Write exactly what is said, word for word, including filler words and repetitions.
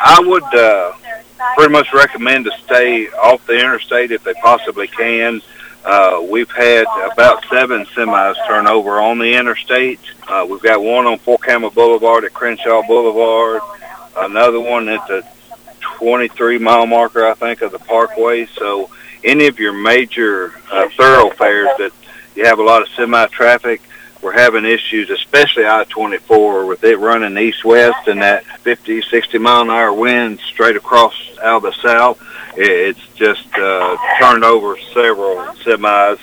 I would uh, pretty much recommend to stay off the interstate if they possibly can. Uh, we've had about seven semis turn over on the interstate. Uh, we've got one on Fort Campbell Boulevard at Crenshaw Boulevard, another one at the twenty-three mile marker, I think, of the Parkway. So any of your major uh, thoroughfares that you have a lot of semi-traffic, we're having issues, especially I twenty-four, with it running east-west and that fifty, sixty mile an hour wind straight across out of the south. It's just uh, turned over several semis.